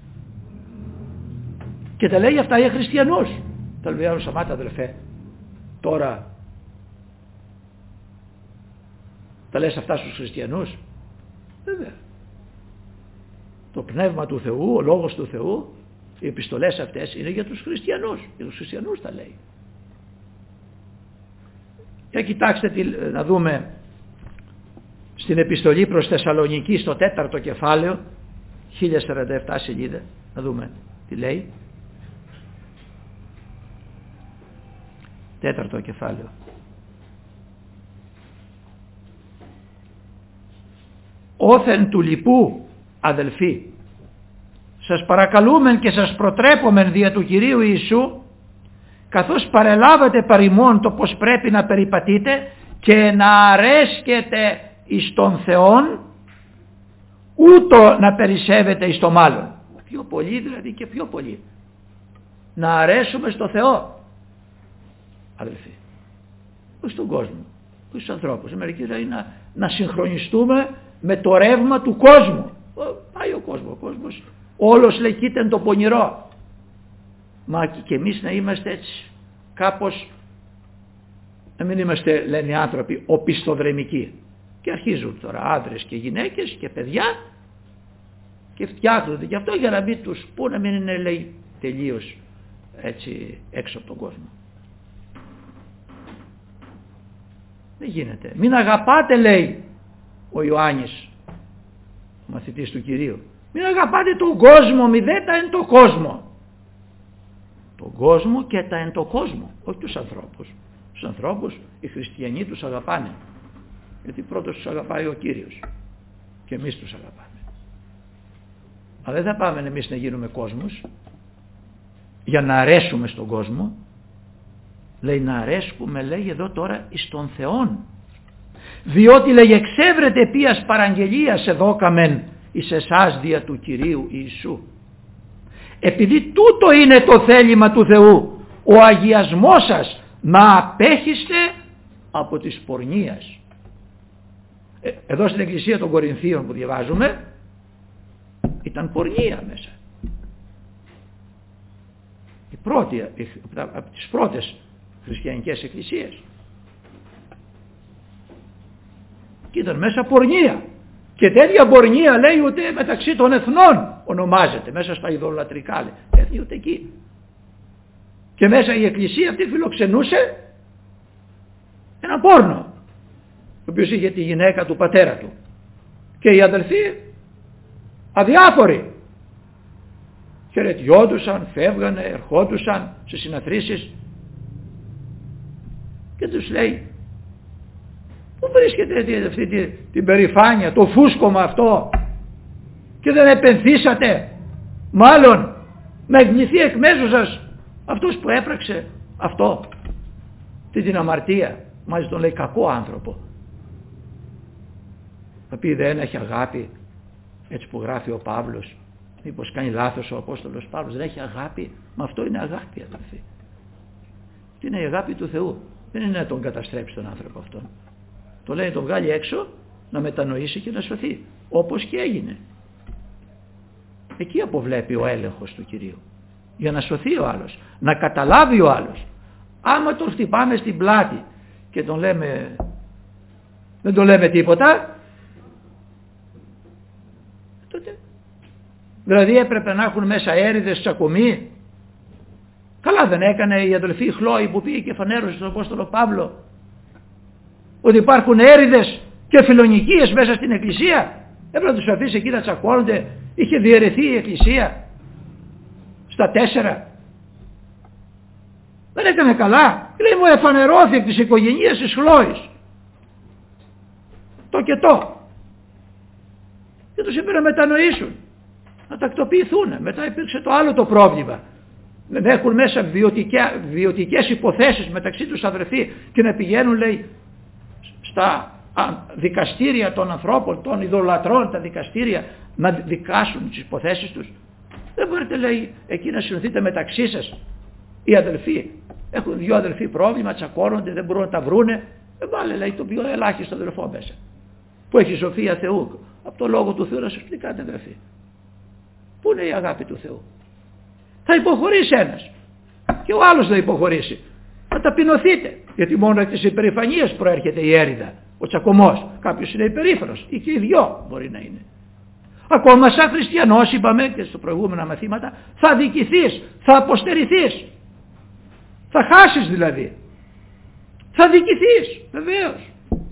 Και τα λέει αυτά για χριστιανούς. Τα λέει άλλο Σαμάτα, αδελφέ, τώρα τα λες αυτά στους χριστιανούς? Βέβαια. Το πνεύμα του Θεού, ο λόγος του Θεού, οι επιστολές αυτές είναι για τους χριστιανούς. Για τους χριστιανούς τα λέει. Για κοιτάξτε τι, να δούμε στην επιστολή προς Θεσσαλονίκη στο τέταρτο κεφάλαιο, χίλια σαράντα επτά σελίδα, να δούμε τι λέει. Τέταρτο κεφάλαιο. Όθεν του λοιπού, αδελφοί, σας παρακαλούμεν και σας προτρέπομεν δια του Κυρίου Ιησού, καθώς παρελάβετε παρημών το πως πρέπει να περιπατείτε και να αρέσκετε εις τον Θεόν, ούτω να περισσεύετε εις το μάλλον. Πιο πολύ δηλαδή και πιο πολύ. Να αρέσουμε στο Θεό, αδελφοί, όχι στον κόσμο, όχι στους ανθρώπους. Μερικοί δηλαδή να, να συγχρονιστούμε με το ρεύμα του κόσμου. Πάει ο κόσμος, ο κόσμος όλος λέει κοίτεν το πονηρό. Μα και εμείς να είμαστε έτσι κάπως, να μην είμαστε, λένε οι άνθρωποι, οπισθοδρεμικοί. Και αρχίζουν τώρα άντρες και γυναίκες και παιδιά και φτιάχνονται γι' αυτό για να μην τους πού να μην είναι, λέει, τελείως έτσι έξω από τον κόσμο. Δεν γίνεται. Μην αγαπάτε, λέει ο Ιωάννης, ο μαθητής του Κυρίου, μην αγαπάτε τον κόσμο, μη δε τα εν το κόσμο. Τον κόσμο και τα εν το κόσμο, όχι τους ανθρώπους. Τους ανθρώπους οι χριστιανοί τους αγαπάνε, γιατί πρώτος τους αγαπάει ο Κύριος και εμείς τους αγαπάμε. Αλλά δεν θα πάμε εμείς να γίνουμε κόσμος για να αρέσουμε στον κόσμο. Λέει να αρέσκουμε, λέει εδώ τώρα εις τον Θεόν, διότι λέει εξέβρεται ποίας παραγγελίας εδώκαμεν εις εσάς δια του Κυρίου Ιησού. Επειδή τούτο είναι το θέλημα του Θεού, ο αγιασμός σας να απέχιστε από της πορνείας. Ε, εδώ στην εκκλησία των Κορινθίων που διαβάζουμε ήταν πορνεία μέσα. Η πρώτη, από τις πρώτες χριστιανικές εκκλησίες. Και ήταν μέσα πορνεία. Και τέτοια πορνεία λέει ούτε μεταξύ των εθνών ονομάζεται, μέσα στα ειδωλατρικά λέει, έθνη ούτε εκεί. Και μέσα η εκκλησία αυτή φιλοξενούσε ένα πόρνο, ο οποίος είχε τη γυναίκα του πατέρα του. Και οι αδελφοί αδιάφοροι χαιρετιόντουσαν, φεύγανε, ερχόντουσαν σε συναθρήσεις και τους λέει, πού βρίσκεται αυτή την, την περηφάνεια, το φούσκωμα αυτό, και δεν επενθήσατε μάλλον να εγνηθεί εκ μέσω σας αυτός που έπραξε αυτό, την αμαρτία. Μάλιστα τον λέει κακό άνθρωπο. Θα πει δεν έχει αγάπη, έτσι που γράφει ο Παύλος. Μήπως κάνει λάθος ο Απόστολος Παύλος, δεν έχει αγάπη. Μα αυτό είναι αγάπη, αδελφοί. Τι είναι η αγάπη του Θεού. Δεν είναι να τον καταστρέψει τον άνθρωπο αυτόν. Το λέει να τον βγάλει έξω, να μετανοήσει και να σωθεί. Όπως και έγινε. εκεί αποβλέπει ο έλεγχος του Κυρίου. Για να σωθεί ο άλλος, να καταλάβει ο άλλος. Άμα τον χτυπάμε στην πλάτη και τον λέμε, δεν τον λέμε τίποτα, τότε δηλαδή έπρεπε να έχουν μέσα έρηδες τσακωμοί. Καλά δεν έκανε η αδελφή Χλόη που πήγε και φανέρωσε στον Απόστολο Παύλο ότι υπάρχουν έρηδες και φιλονικίες μέσα στην εκκλησία? Έπρεπε να τους αφήσει εκεί να τσακώνονται. Είχε διαιρεθεί η εκκλησία στα τέσσερα. Δεν έκανε καλά. Λέει, μου εφανερώθηκε εκ της οικογένειας της Χλόης το και το. Και τους είπε να μετανοήσουν, να τακτοποιηθούν. Μετά υπήρξε το άλλο το πρόβλημα. Δεν έχουν μέσα βιωτικές υποθέσεις μεταξύ τους αδερφοί και να πηγαίνουν, λέει, στα δικαστήρια των ανθρώπων, των ειδωλατρών, τα δικαστήρια, να δικάσουν τις υποθέσεις τους. Δεν μπορείτε, λέει, εκεί να συνοηθείτε μεταξύ σας οι αδελφοί. Έχουν δύο αδελφοί πρόβλημα, τσακώνονται, δεν μπορούν να τα βρούνε. Δεν βάλε, λέει, το πιο ελάχιστο αδελφό μέσα που έχει σοφία Θεού. Από το λόγο του Θεού να σας πει κάτι, αδελφοί. Πού είναι η αγάπη του Θεού? Θα υποχωρήσει ένας και ο άλλος θα υποχωρήσει. Θα ταπεινωθείτε, γιατί μόνο εκ της υπερηφανίας προέρχεται η έρηδα, ο τσακωμός. Κάποιος είναι υπερήφανος ή και οι δυο μπορεί να είναι. Ακόμα σαν χριστιανός, είπαμε και στο προηγούμενα μαθήματα, θα δικηθείς, θα αποστερηθείς, θα χάσεις δηλαδή, θα δικηθείς βεβαίως,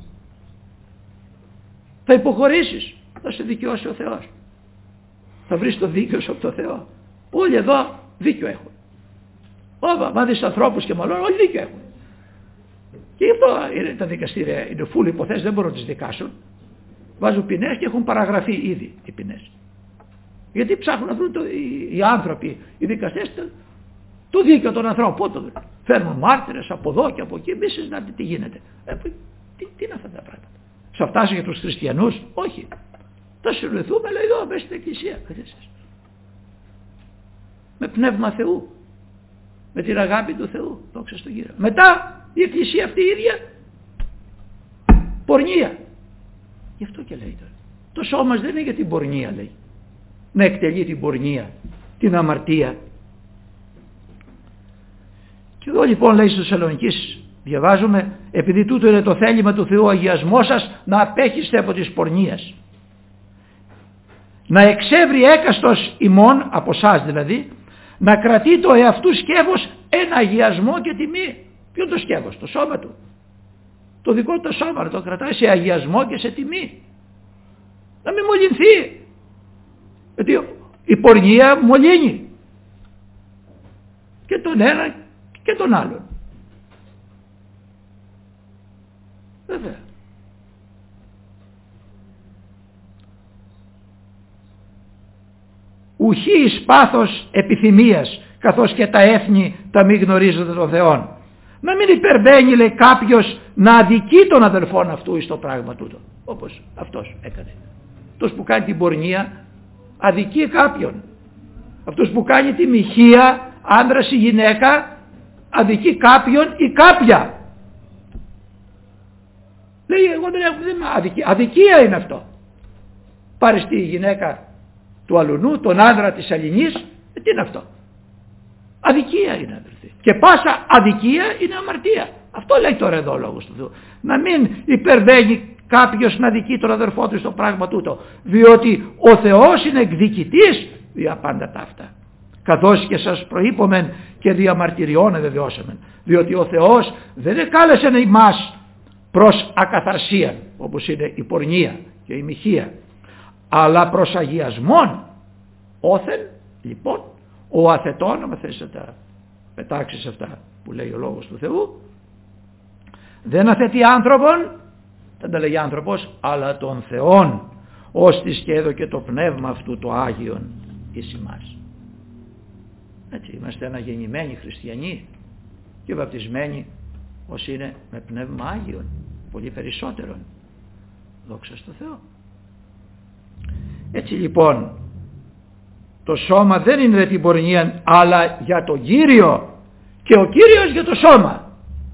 θα υποχωρήσεις, θα σε δικαιώσει ο Θεός, θα βρεις το δίκαιο σου από το Θεό. Όλοι εδώ δίκιο έχουν. Ωπα, μα δεις ανθρώπους και μάλλον όλοι δίκιο έχουν. Και γι' αυτό είναι τα δικαστήρια, είναι φουλ υποθέσεις, δεν μπορούν να τις δικάσουν. Βάζουν ποινές και έχουν παραγραφεί ήδη οι ποινές. Γιατί ψάχνουν να βρουν το, οι, οι άνθρωποι, οι δικαστές, το, το δίκαιο των ανθρώπων. Πότε το φέρνουν μάρτυρες από εδώ και από εκεί, εμείς να δείτε τι γίνεται. Ε, τι, τι είναι αυτά τα πράγματα? Θα φτάσει για τους χριστιανούς? Όχι. Θα συνοηθούμε, λέει, εδώ μέσα στην εκκλησία. Με πνεύμα Θεού, με την αγάπη του Θεού, δόξα στον Κύριο. Μετά η εκκλησία αυτή η ίδια πορνεία. Γι' αυτό και λέει τώρα, το σώμα μας δεν είναι για την πορνεία, λέει, να εκτελεί την πορνεία, την αμαρτία. Και εδώ λοιπόν, λέει στους Θεσσαλονικείς, διαβάζουμε, επειδή τούτο είναι το θέλημα του Θεού, ο αγιασμός σας να απέχεστε από τις πορνείας, να εξεύρει έκαστος ημών, από εσάς δηλαδή, να κρατεί το εαυτού σκεύος ένα αγιασμό και τιμή. Ποιο το σκεύος? Το σώμα του. Το δικό του το σώμα να το κρατάει σε αγιασμό και σε τιμή. Να μην μολυνθεί. Γιατί η πορνεία μολύνει και τον ένα και τον άλλον. Βέβαια. Ουχή εις πάθος επιθυμίας, καθώς και τα έθνη τα μη γνωρίζονται των Θεών. Να μην υπερβαίνει, λέει, κάποιος να αδικεί τον αδελφόν αυτού εις το πράγμα τούτο, όπως αυτός έκανε. Αυτός που κάνει την πορνεία αδικεί κάποιον. Αυτός που κάνει τη μοιχεία, άντρας ή γυναίκα, αδικεί κάποιον ή κάποια. Λέει, εγώ δεν έχω, δεν αδικία. Αδικία είναι αυτό. Πάρεις τη γυναίκα του αλουνού, τον άντρα της αλληνής, ε, τι είναι αυτό? Αδικία είναι, αδελφοί. Και πάσα αδικία είναι αμαρτία. Αυτό λέει τώρα εδώ ο λόγος του Θεού. Να μην υπερβαίνει κάποιος να δικεί τον αδερφό του στο πράγμα τούτο, διότι ο Θεός είναι εκδικητής δια πάντα τα αυτά. Καθώς και σας προείπομεν και διαμαρτυριών εβεβαιώσαμεν, διότι ο Θεός δεν εκάλεσε εμάς προς ακαθαρσία, όπως είναι η πορνεία και η μοιχεία, αλλά προς αγιασμόν. Όθεν λοιπόν ο αθετών, άμα θες να τα πετάξεις αυτά που λέει ο λόγος του Θεού, δεν αθετεί άνθρωπον, δεν τα λέγει άνθρωπος, αλλά τον Θεόν, ώστις και έδωκε το πνεύμα αυτού το Άγιον εις ημάς. Έτσι, είμαστε αναγεννημένοι χριστιανοί και βαπτισμένοι ως είναι με πνεύμα Άγιον, πολύ περισσότερον, δόξα στο Θεό. Έτσι λοιπόν το σώμα δεν είναι την πορνεία, αλλά για τον Κύριο, και ο Κύριος για το σώμα.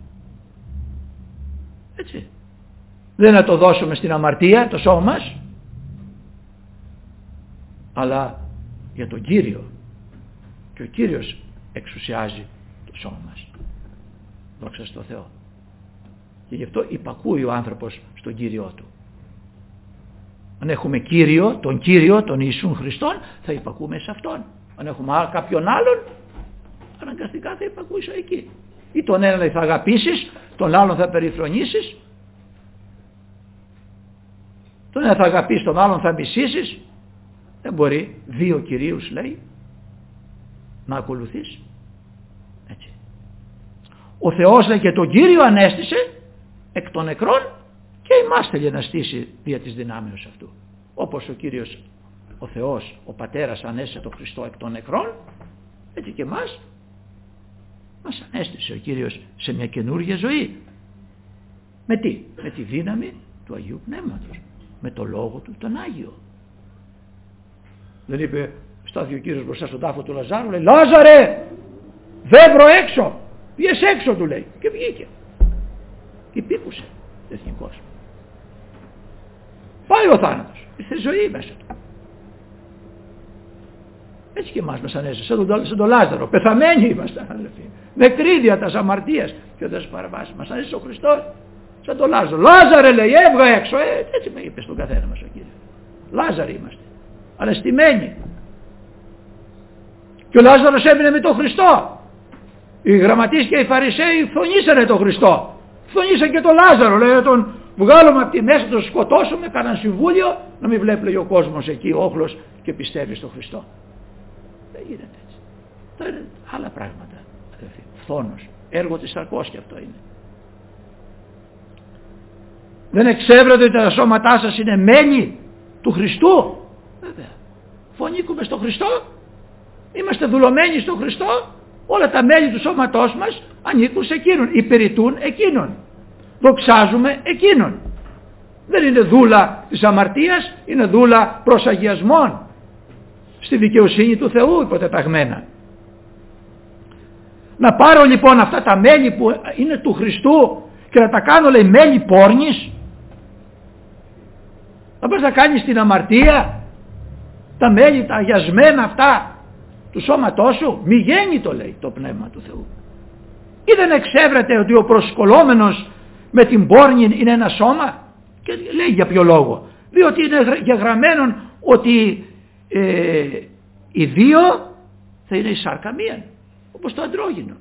Έτσι. Δεν να το δώσουμε στην αμαρτία το σώμα μας, αλλά για τον Κύριο, και ο Κύριος εξουσιάζει το σώμα μας. Δόξα στο Θεό. Και γι' αυτό υπακούει ο άνθρωπος στον Κύριό του. Αν έχουμε Κύριο, τον Κύριο, τον Ιησούν Χριστόν, θα υπακούμε σε Αυτόν. Αν έχουμε κάποιον άλλον, αναγκαστικά θα υπακούεις εκεί. Ή τον έναν θα αγαπήσεις, τον άλλον θα περιφρονήσεις, τον ένα θα αγαπήσεις, τον άλλον θα μισήσεις. Δεν μπορεί δύο κυρίους, λέει, να ακολουθείς. Έτσι. Ο Θεός, λέει, και τον Κύριο ανέστησε εκ των νεκρών και εμάς θέλει να στήσει δια της δυνάμεως αυτού. Όπως ο Κύριος, ο Θεός, ο Πατέρας ανέστησε τον Χριστό εκ των νεκρών, έτσι και εμάς μας ανέστησε ο Κύριος σε μια καινούργια ζωή. Με τι? Με τη δύναμη του Αγίου Πνεύματος, με το Λόγο του τον Άγιο. Δεν είπε, στάθηκε ο Κύριος μπροστά στον τάφο του Λαζάρου, λέει, Λάζαρε, δέμπρο έξω, βγες έξω, του λέει, και βγήκε και πήκουσε εθνικός. Πάει ο θάνατος, ήρθε ζωή μέσα του. Έτσι και εμάς μας ανέστησε, σαν τον, σαν τον Λάζαρο, πεθαμένοι ήμασταν, αδελφοί, νεκροί δια τας αμαρτίας και όταν παραβάσει, μας ανέστησε ο Χριστός, σαν τον Λάζαρο. Λάζαρε, λέει, έβγα έξω, ε, έτσι με είπε στον καθένα μας ο Κύριος. Λάζαροι είμαστε, αναισθημένοι. Και ο Λάζαρος έμεινε με τον Χριστό. Οι γραμματείς και οι Φαρισαίοι φθονήσανε τον Χριστό. Φθονήσαν και τον Λάζαρο, λέει, τον βγάλουμε από τη μέση, τον σκοτώσουμε, κάναν συμβούλιο, να μην βλέπει, λέει, ο κόσμος εκεί όχλος και πιστεύει στον Χριστό. Δεν γίνεται έτσι. Τώρα είναι άλλα πράγματα. Φθόνος, έργο της σαρκός και αυτό είναι. Δεν εξέβρετε ότι τα σώματά σας είναι μέλη του Χριστού? Βέβαια. Φωνήκουμε στον Χριστό, είμαστε δουλωμένοι στον Χριστό, όλα τα μέλη του σώματός μας ανήκουν σε Εκείνον, υπηρετούν Εκείνον, δοξάζουμε Εκείνον. Δεν είναι δούλα της αμαρτίας, είναι δούλα προς αγιασμόν, στη δικαιοσύνη του Θεού υποτεταγμένα. Να πάρω λοιπόν αυτά τα μέλη που είναι του Χριστού και να τα κάνω, λέει, μέλη πόρνης? Να πας να κάνεις την αμαρτία, τα μέλη, τα αγιασμένα αυτά του σώματός σου? Μη γέννητο, λέει, το Πνεύμα του Θεού. Ή δεν εξέβρεται ότι ο προσκολόμενος με την πόρνη είναι ένα σώμα? Και λέει για ποιο λόγο? Διότι είναι γεγραμμένον ότι ε, οι δύο θα είναι η σάρκα μία, όπως το αντρόγυνο.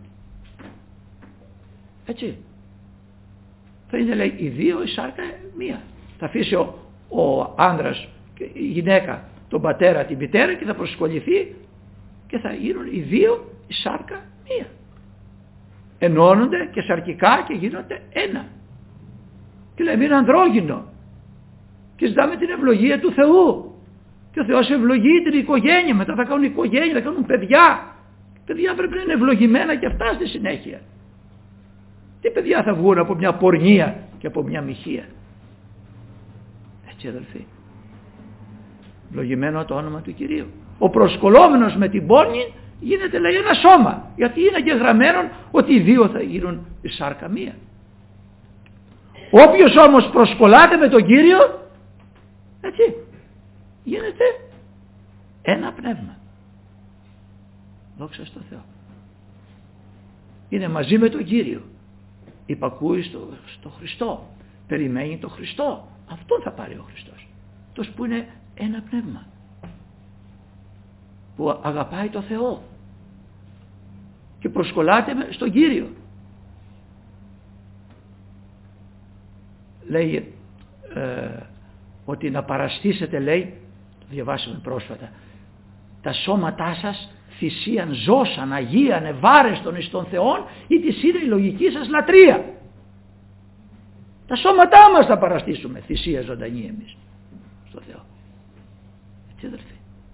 Έτσι. Θα είναι, λέει, οι δύο η σάρκα μία. Θα αφήσει ο, ο άνδρας και η γυναίκα τον πατέρα, την μητέρα και θα προσκοληθεί και θα γίνουν οι δύο η σάρκα μία. Ενώνονται και σαρκικά και γίνονται ένα. Και λέει, είναι ανδρόγυνο. Και ζητάμε την ευλογία του Θεού. Και ο Θεός ευλογεί την οικογένεια. Μετά θα κάνουν οικογένεια, θα κάνουν παιδιά. Παιδιά πρέπει να είναι ευλογημένα και αυτά στη συνέχεια. Τι παιδιά θα βγουν από μια πορνεία και από μια μοιχεία? Έτσι, αδελφοί. Ευλογημένο το όνομα του Κυρίου. Ο προσκολόμενος με την πόρνη γίνεται, λέει, ένα σώμα. Γιατί είναι και γραμμένο ότι οι δύο θα γίνουν η σάρκα μία. Όποιος όμως προσκολάται με τον Κύριο, έτσι, γίνεται ένα πνεύμα. Δόξα στο Θεό. Είναι μαζί με τον Κύριο. Υπακούει στο, στο Χριστό. Περιμένει τον Χριστό. Αυτόν θα πάρει ο Χριστός. Αυτός που είναι ένα πνεύμα. Που αγαπάει το Θεό. Και προσκολάται στον Κύριο. Λέει ε, ότι να παραστήσετε, λέει, το διαβάσαμε πρόσφατα, τα σώματά σας θυσίαν ζώσαν, αγίαν, ευάρεστον εις τον Θεόν, ή της είναι η λογική σας λατρεία. Τα σώματά μας θα παραστήσουμε θυσία ζωντανή εμείς στο Θεό. Έτσι, αδερφοί.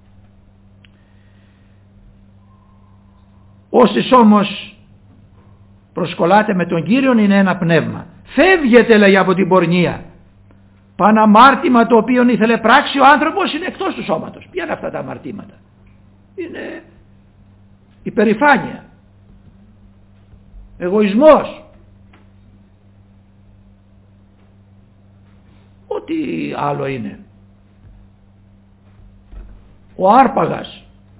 Όσοι όμως προσκολάτε με τον Κύριον είναι ένα πνεύμα. Φεύγετε, λέει, από την πορνεία. Παν αμάρτημα το οποίο ήθελε πράξει ο άνθρωπος είναι εκτός του σώματος. Ποια είναι αυτά τα αμαρτήματα? Είναι υπερηφάνεια, εγωισμός, ό,τι άλλο είναι. Ο άρπαγας,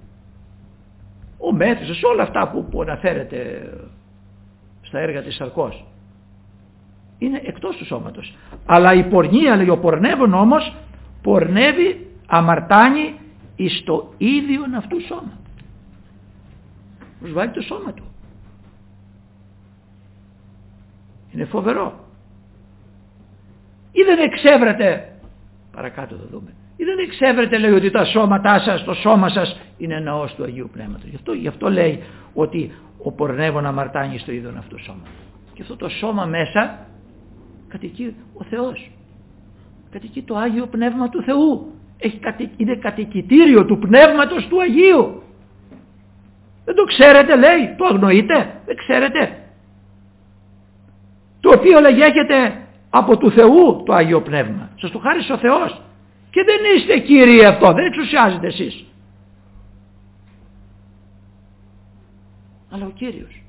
ο Μέθυσος, όλα αυτά που, που αναφέρεται στα έργα της Σαρκός είναι εκτός του σώματος. Αλλά η πορνεία, λέει, ο πορνεύων όμως πορνεύει, αμαρτάνει εις το ίδιον αυτού σώμα. Προσβάλλει το σώμα του. Είναι φοβερό. Ή δεν εξέβρετε, παρακάτω θα δούμε, ή δεν εξέβρετε, λέει, ότι τα σώματά σας, το σώμα σας είναι ναός του Αγίου Πνεύματος. Γι' αυτό, γι' αυτό λέει ότι ο πορνεύων αμαρτάνει στο ίδιον αυτού σώμα. Και αυτό το σώμα μέσα κατοικεί ο Θεός. Κατοικεί το Άγιο Πνεύμα του Θεού. Έχει, είναι κατοικητήριο του Πνεύματος του Αγίου. Δεν το ξέρετε, λέει, το αγνοείτε, δεν ξέρετε. Το οποίο, λέγει, έχετε από του Θεού το Άγιο Πνεύμα. Σας το χάρισε ο Θεός. Και δεν είστε κύριοι αυτό, δεν εξουσιάζετε εσείς. Αλλά ο Κύριος.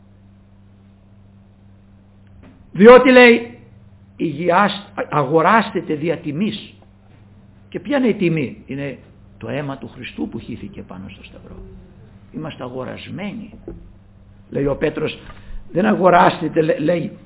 Διότι, λέει, αγοράστετε δια τιμής. Και ποια είναι η τιμή? Είναι το αίμα του Χριστού που χύθηκε πάνω στο Σταυρό. Είμαστε αγορασμένοι. Λέει ο Πέτρος, δεν αγοράστηκε, λέει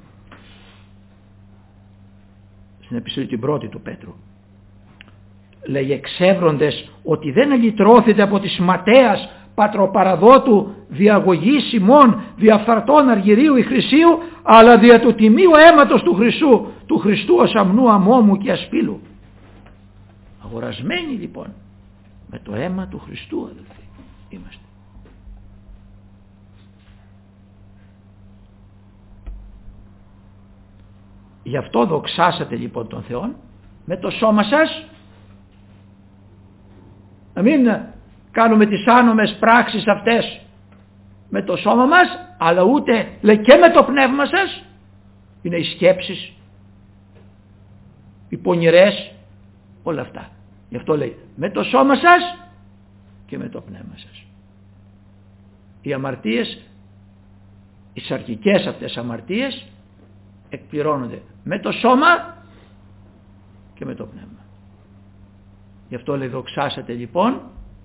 στην επιστολή την πρώτη του Πέτρου, λέει, εξεύροντες ότι δεν ελυτρώθητε από της ματέας πατροπαραδότου διαγωγής ημών διαφαρτών αργυρίου ή χρυσίου, αλλά δια του τιμίου αίματος του Χριστού, του Χριστού ως αμνού αμόμου και ασπίλου. Αγορασμένοι λοιπόν με το αίμα του Χριστού, αδελφοί, είμαστε. Γι' αυτό δοξάσατε λοιπόν τον Θεό με το σώμα σας, να μην κάνουμε τις άνομες πράξεις αυτές με το σώμα μας, αλλά ούτε, λέει, και με το πνεύμα σας. Είναι οι σκέψεις, οι πονηρές, όλα αυτά. Γι' αυτό λέει με το σώμα σας και με το πνεύμα σας. Οι αμαρτίες, οι σαρκικές αυτές αμαρτίες εκπληρώνονται με το σώμα και με το πνεύμα. Γι' αυτό, λέει, δοξάσατε λοιπόν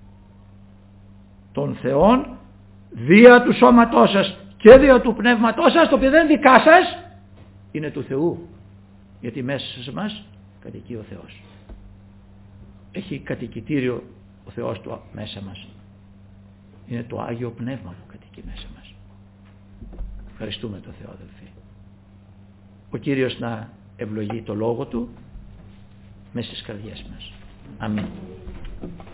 τον Θεόν δια του σώματός σας και δια του πνεύματός σας, το οποίο δεν είναι δικά σας, είναι του Θεού, γιατί μέσα σε μας κατοικεί ο Θεός. Έχει κατοικητήριο ο Θεός του μέσα μας. Είναι το Άγιο Πνεύμα που κατοικεί μέσα μας. Ευχαριστούμε τον Θεό, αδελφοί. Ο Κύριος να ευλογεί το Λόγο Του μέσα στις καρδιές μας. Αμήν.